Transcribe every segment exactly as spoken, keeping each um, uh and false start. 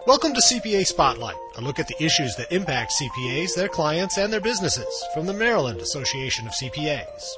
Welcome to C P A Spotlight, a look at the issues that impact C P As, their clients, and their businesses, from the Maryland Association of C P As.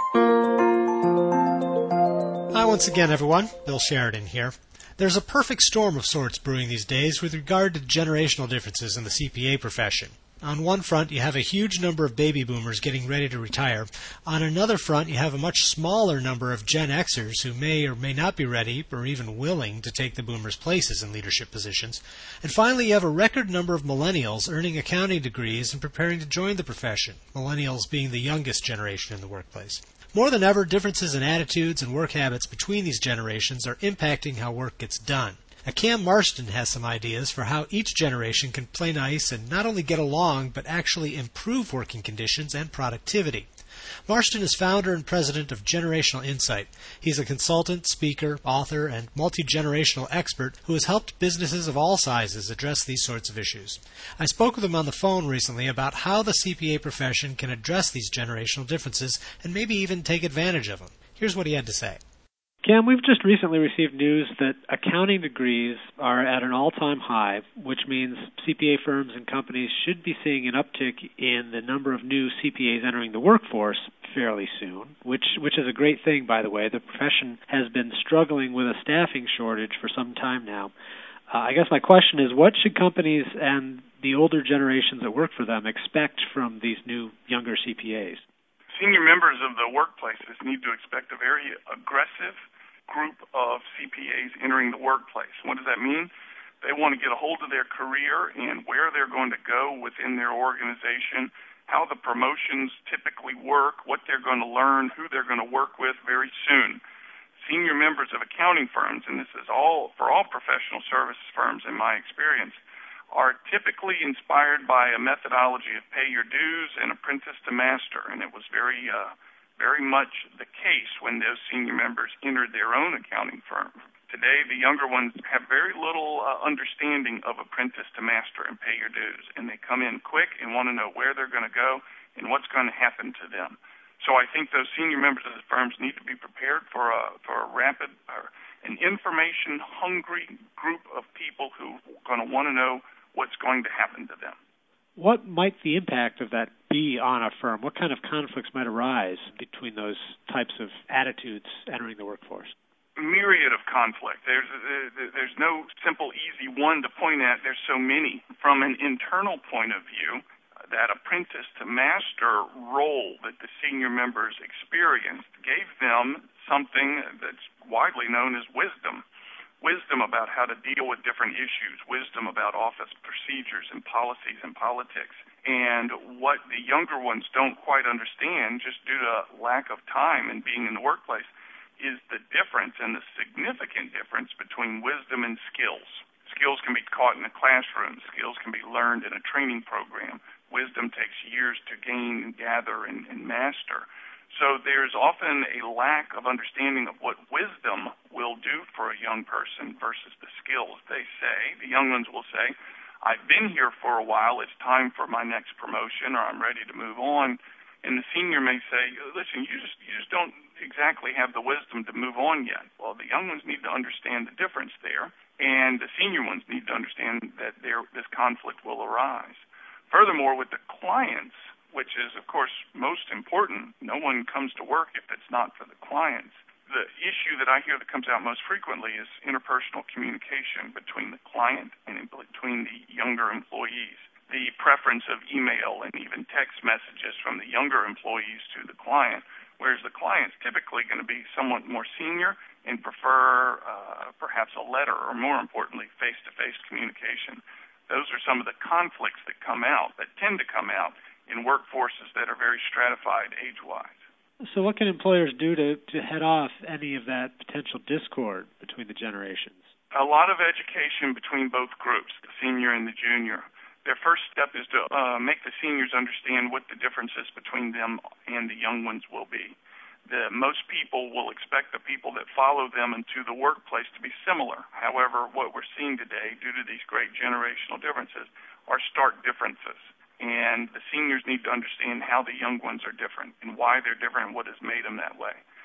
Hi once again, everyone. Bill Sheridan here. There's a perfect storm of sorts brewing these days with regard to generational differences in the C P A profession. On one front, you have a huge number of baby boomers getting ready to retire. On another front, you have a much smaller number of Gen Xers who may or may not be ready or even willing to take the boomers' places in leadership positions. And finally, you have a record number of millennials earning accounting degrees and preparing to join the profession, millennials being the youngest generation in the workplace. More than ever, differences in attitudes and work habits between these generations are impacting how work gets done. Now, Cam Marston has some ideas for how each generation can play nice and not only get along, but actually improve working conditions and productivity. Marston is founder and president of Generational Insight. He's a consultant, speaker, author, and multi-generational expert who has helped businesses of all sizes address these sorts of issues. I spoke with him on the phone recently about how the C P A profession can address these generational differences and maybe even take advantage of them. Here's what he had to say. Cam, we've just recently received news that accounting degrees are at an all-time high, which means C P A firms and companies should be seeing an uptick in the number of new C P As entering the workforce fairly soon, which which is a great thing, by the way. The profession has been struggling with a staffing shortage for some time now. Uh, I guess my question is, what should companies and the older generations that work for them expect from these new, younger C P As? Senior members of the workplaces need to expect a very aggressive group of C P As entering the workplace. What does that mean? They want to get a hold of their career and where they're going to go within their organization, how the promotions typically work, what they're going to learn, who they're going to work with very soon. Senior members of accounting firms, and this is all for all professional services firms in my experience, are typically inspired by a methodology of pay your dues and apprentice to master, and it was very uh, very much the case when those senior members entered their own accounting firm. Today, the younger ones have very little uh, understanding of apprentice to master and pay your dues, and they come in quick and want to know where they're going to go and what's going to happen to them. So I think those senior members of the firms need to be prepared for a, for a rapid, or an information-hungry group of people who are going to want to know what's going to happen to them. What might the impact of that be on a firm? What kind of conflicts might arise between those types of attitudes entering the workforce? A myriad of conflict. There's there's no simple, easy one to point at. There's so many. From an internal point of view, that apprentice to master role that the senior members experienced gave them something that's widely known as wisdom. Wisdom about how to deal with different issues, wisdom about office procedures and policies and politics. And what the younger ones don't quite understand, just due to lack of time and being in the workplace, is the difference and the significant difference between wisdom and skills. Skills can be taught in a classroom. Skills can be learned in a training program. Wisdom takes years to gain and gather and, and master. So there's often a lack of understanding of what wisdom will do for a young person versus the skills. They say, the young ones will say, I've been here for a while, it's time for my next promotion, or I'm ready to move on. And the senior may say, listen, you just you just don't exactly have the wisdom to move on yet. Well, the young ones need to understand the difference there, and the senior ones need to understand that there this conflict will arise. Furthermore, with the clients, which is, of course, most important. No one comes to work if it's not for the clients. The issue that I hear that comes out most frequently is interpersonal communication between the client and between the younger employees. The preference of email and even text messages from the younger employees to the client, whereas the client's typically going to be somewhat more senior and prefer uh, perhaps a letter or, more importantly, face-to-face communication. Those are some of the conflicts that come out, that tend to come out, in workforces that are very stratified age-wise. So what can employers do to, to head off any of that potential discord between the generations? A lot of education between both groups, the senior and the junior. Their first step is to uh, make the seniors understand what the differences between them and the young ones will be. The, most people will expect the people that follow them into the workplace to be similar. However, what we're seeing today, due to these great generational differences, are stark differences. And the seniors need to understand how the young ones are different and why they're different and what has made them that way.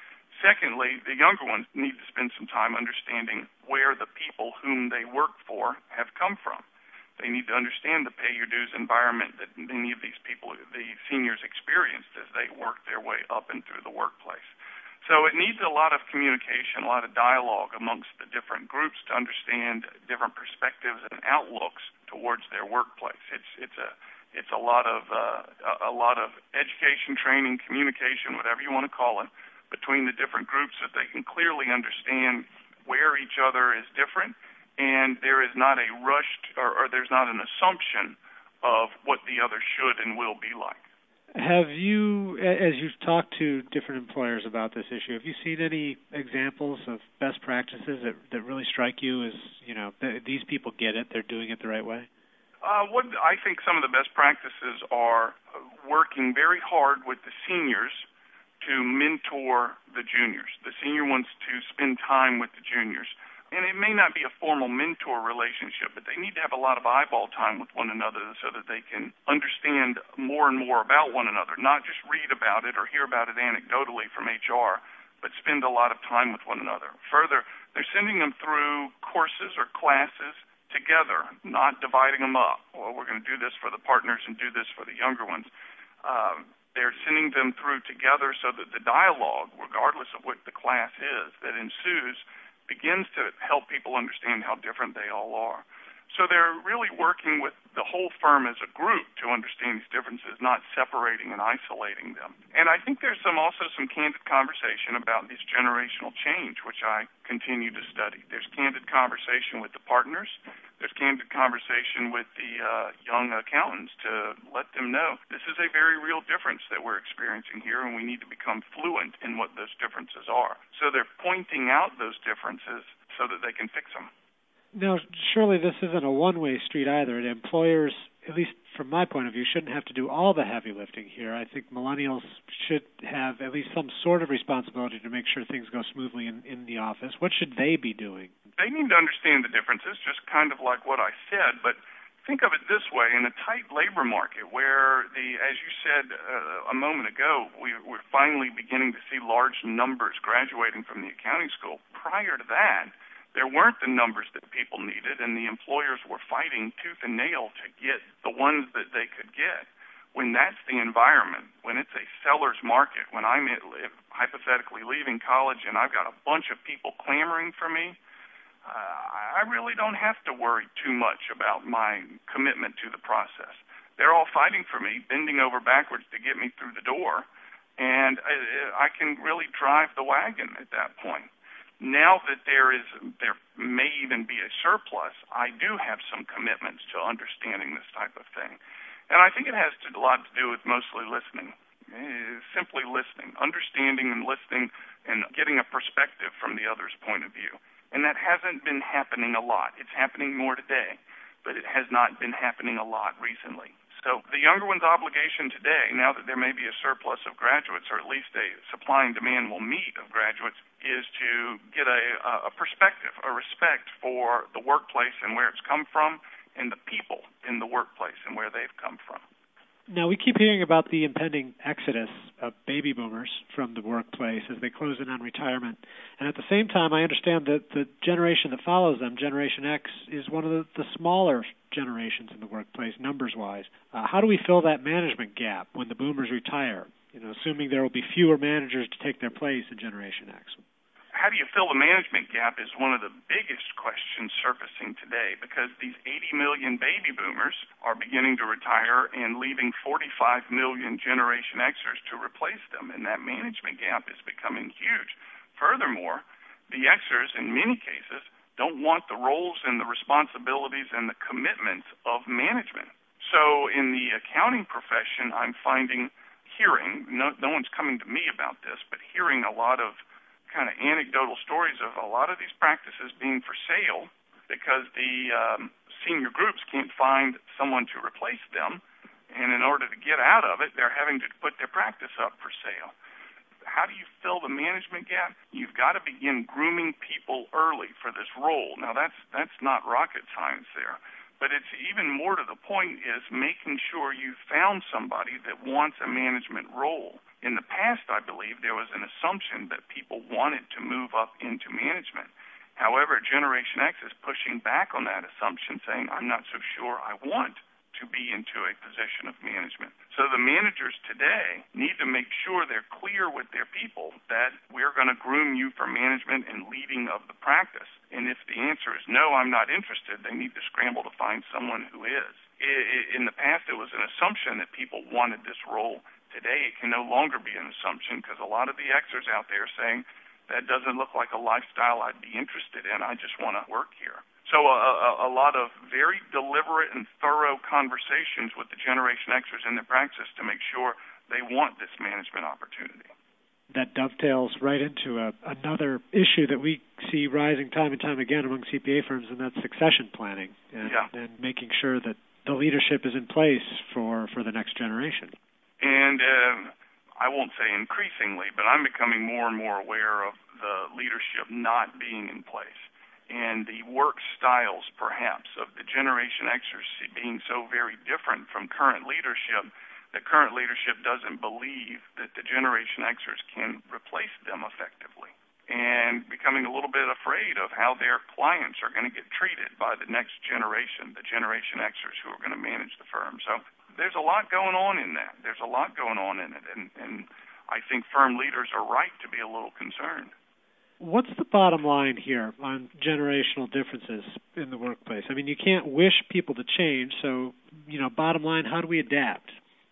secondly, the younger ones need to spend some time understanding where the people whom they work for have come from. They need to understand the pay your dues environment that many of these people, the seniors, experienced as they worked their way up and through the workplace. So it needs a lot of communication, a lot of dialogue amongst the different groups to understand different perspectives and outlooks towards their workplace. It's it's a it's a lot of uh, a lot of education, training, communication, whatever you want to call it, between the different groups so that they can clearly understand where each other is different, and there is not a rushed or, or there's not an assumption of what the other should and will be like. Have you, as you've talked to different employers about this issue, have you seen any examples of best practices that, that really strike you as, you know, th- these people get it, they're doing it the right way? Uh, what I think some of the best practices are working very hard with the seniors to mentor the juniors. The senior wants to spend time with the juniors. And it may not be a formal mentor relationship, but they need to have a lot of eyeball time with one another so that they can understand more and more about one another, not just read about it or hear about it anecdotally from H R, but spend a lot of time with one another. Further, they're sending them through courses or classes together, not dividing them up. Well, we're going to do this for the partners and do this for the younger ones. Um, They're sending them through together so that the dialogue, regardless of what the class is, that ensues, begins to help people understand how different they all are. So they're really working with the whole firm as a group to understand these differences, not separating and isolating them. And I think there's some also some candid conversation about this generational change, which I continue to study. There's candid conversation with the partners. There's candid conversation with the uh, young accountants to let them know this is a very real difference that we're experiencing here, and we need to become fluent in what those differences are. So they're pointing out those differences so that they can fix them. Now, surely this isn't a one-way street either. The employers, at least from my point of view, shouldn't have to do all the heavy lifting here. I think millennials should have at least some sort of responsibility to make sure things go smoothly in, in the office. What should they be doing? They need to understand the differences, just kind of like what I said, but think of it this way. In a tight labor market where, the, as you said uh, a moment ago, we, we're finally beginning to see large numbers graduating from the accounting school. Prior to that, there weren't the numbers that people needed, and the employers were fighting tooth and nail to get the ones that they could get. When that's the environment, when it's a seller's market, when I'm hypothetically leaving college and I've got a bunch of people clamoring for me, uh, I really don't have to worry too much about my commitment to the process. They're all fighting for me, bending over backwards to get me through the door, and I, I can really drive the wagon at that point. Now that there is, there may even be a surplus, I do have some commitments to understanding this type of thing. And I think it has to, a lot to do with mostly listening, uh, simply listening, understanding and listening and getting a perspective from the other's point of view. And that hasn't been happening a lot. It's happening more today, but it has not been happening a lot recently. So the younger one's obligation today, now that there may be a surplus of graduates, or at least a supply and demand will meet of graduates, is to get a, a perspective, a respect for the workplace and where it's come from, and the people in the workplace and where they've come from. Now, we keep hearing about the impending exodus of baby boomers from the workplace as they close in on retirement. And at the same time, I understand that the generation that follows them, Generation X, is one of the, the smaller generations in the workplace, numbers-wise. Uh, how do we fill that management gap when the boomers retire, you know, assuming there will be fewer managers to take their place in Generation X? How do you fill the management gap is one of the biggest questions surfacing today, because these eighty million baby boomers are beginning to retire and leaving forty-five million Generation Xers to replace them, and that management gap is becoming huge. Furthermore, the Xers, in many cases, don't want the roles and the responsibilities and the commitments of management. So in the accounting profession, I'm finding, hearing, no, no one's coming to me about this, but hearing a lot of kind of anecdotal stories of a lot of these practices being for sale because the um, senior groups can't find someone to replace them, and in order to get out of it, they're having to put their practice up for sale. How do you fill the management gap? You've got to begin grooming people early for this role. Now, that's that's not rocket science there, but it's even more to the point is making sure you found somebody that wants a management role. In the past, I believe, there was an assumption that people wanted to move up into management. However, Generation X is pushing back on that assumption, saying, I'm not so sure I want to be into a position of management. So the managers today need to make sure they're clear with their people that we're going to groom you for management and leading of the practice. And if the answer is no, I'm not interested, they need to scramble to find someone who is. In the past, it was an assumption that people wanted this role. Today, it can no longer be an assumption because a lot of the Xers out there are saying, that doesn't look like a lifestyle I'd be interested in. I just want to work here. So a, a, a lot of very deliberate and thorough conversations with the Generation Xers in their practice to make sure they want this management opportunity. That dovetails right into a, another issue that we see rising time and time again among C P A firms, and that's succession planning and, yeah. and making sure that the leadership is in place for, for the next generation. And uh, I won't say increasingly, but I'm becoming more and more aware of the leadership not being in place. And the work styles, perhaps, of the Generation Xers being so very different from current leadership that current leadership doesn't believe that the Generation Xers can replace them effectively, and becoming a little bit afraid of how their clients are going to get treated by the next generation, the Generation Xers who are going to manage the firm. So there's a lot going on in that. There's a lot going on in it, and, and I think firm leaders are right to be a little concerned. What's the bottom line here on generational differences in the workplace? I mean, you can't wish people to change, so, you know, bottom line, how do we adapt?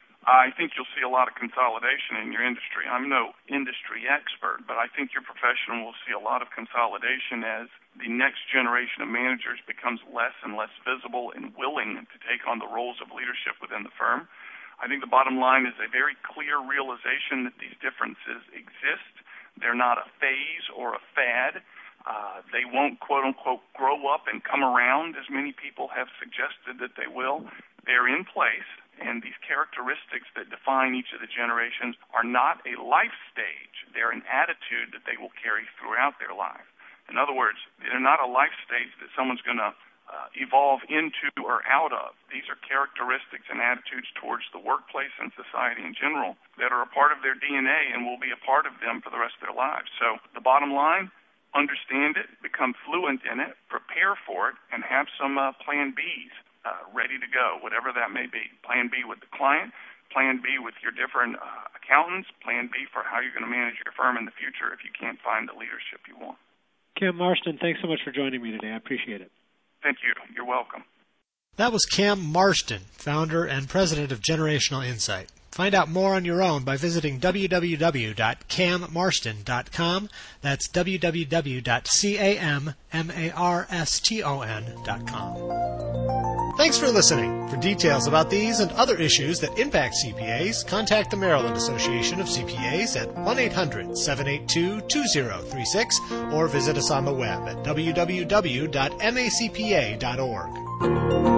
I think you'll see a lot of consolidation in your industry. I'm no industry expert, but I think your profession will see a lot of consolidation as the next generation of managers becomes less and less visible and willing to take on the roles of leadership within the firm. I think the bottom line is a very clear realization that these differences exist. They're not a phase or a fad. Uh, they won't, quote-unquote, grow up and come around as many people have suggested that they will. They're in place, and these characteristics that define each of the generations are not a life stage. They're an attitude that they will carry throughout their life. In other words, they're not a life stage that someone's going to uh, evolve into or out of. These are characteristics and attitudes towards the workplace and society in general that are a part of their D N A and will be a part of them for the rest of their lives. So the bottom line, understand it, become fluent in it, prepare for it, and have some uh, plan Bs uh, ready to go, whatever that may be. Plan B with the client, plan B with your different uh, accountants, plan B for how you're going to manage your firm in the future if you can't find the leadership you want. Cam Marston, thanks so much for joining me today. I appreciate it. Thank you. You're welcome. That was Cam Marston, founder and president of Generational Insight. Find out more on your own by visiting w w w dot cam marston dot com. That's w w w dot cam marston dot com. Thanks for listening. For details about these and other issues that impact C P As, contact the Maryland Association of C P As at one eight hundred seven eight two two zero three six or visit us on the web at w w w dot m a c p a dot org.